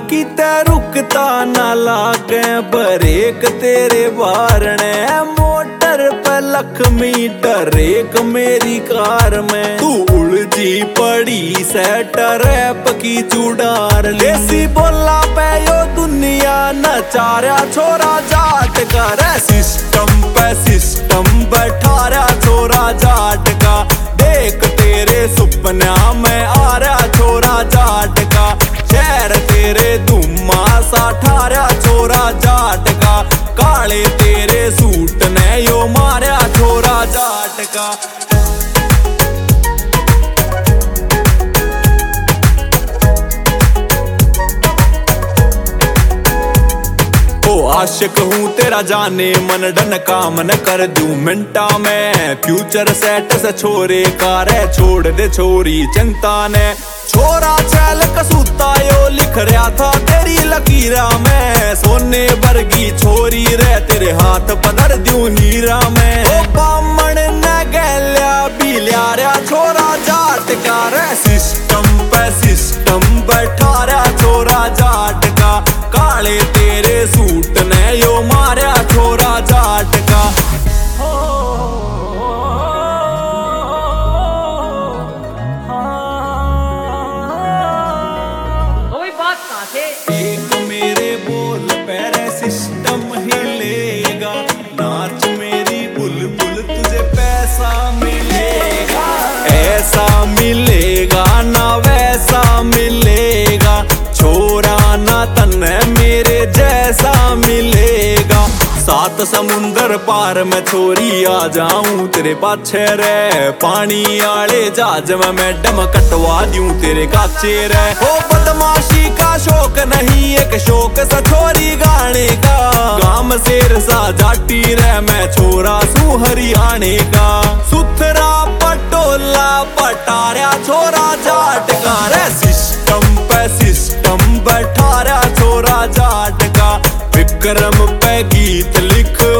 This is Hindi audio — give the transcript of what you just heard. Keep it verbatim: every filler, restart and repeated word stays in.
किते रुकता ना लागे ब्रेक तेरे बारने मोटर पे लक्ष्मी डरेक मेरी कार में तू उलझी पड़ी से टरैप की चुड़ार लेसी बोला पे यो दुनिया नचारा छोरा जाट का रे सिस्टम पे सिस्टम बैठा रहा छोरा जाट का देख तेरे सुपना में आ रहा छोरा जाट का शहर तेरे धुम्मा सा ठारा छोरा जाट का काले तेरे सूट ने यो मारा छोरा जाट का। आशिक हूँ तेरा जाने मन डन काम न कर दूं मिनटा में फ्यूचर सेट से छोरे का रे छोड़ दे छोरी चिंता ने छोरा चैल कसूता यो लिख रहा था तेरी लकीरा में सोने वर्गी छोरी रे तेरे हाथ पधर दूं हीरा में ओ बामण न गैल्या बिल्या रहा छोरा जाट का रे सिस्टम पे सिस्टम बैठा रहा छोरा जाट का काले तेरे सूट ने यो मारा छोरा जाट का। कोई बात कहाँ से एक मेरे बोल पैरे सिस्टम हिलेगा नाच मेरी बुलबुल तुझे पैसा मिलेगा ऐसा मिलेगा ना वैसा मिलेगा छोरा ना तन्ने मेरे जैसा मिलेगा सात समुंदर पार में छोरी आ जाऊं तेरे पाछे रे पानी आले जहाज में मैडम कटवा दूं तेरे काचे रे ओ बदमाशी का शौक नहीं एक शौक सा छोरी गाने का गाम शेर सा जाटी रे मैं छोरा सू हरियाणे का सुथरा पटोला पटारा छोरा जाट का रे सिस्टम पे सिस्टम बैठा रहा छोरा जाट का विक्रम पे गीत लिख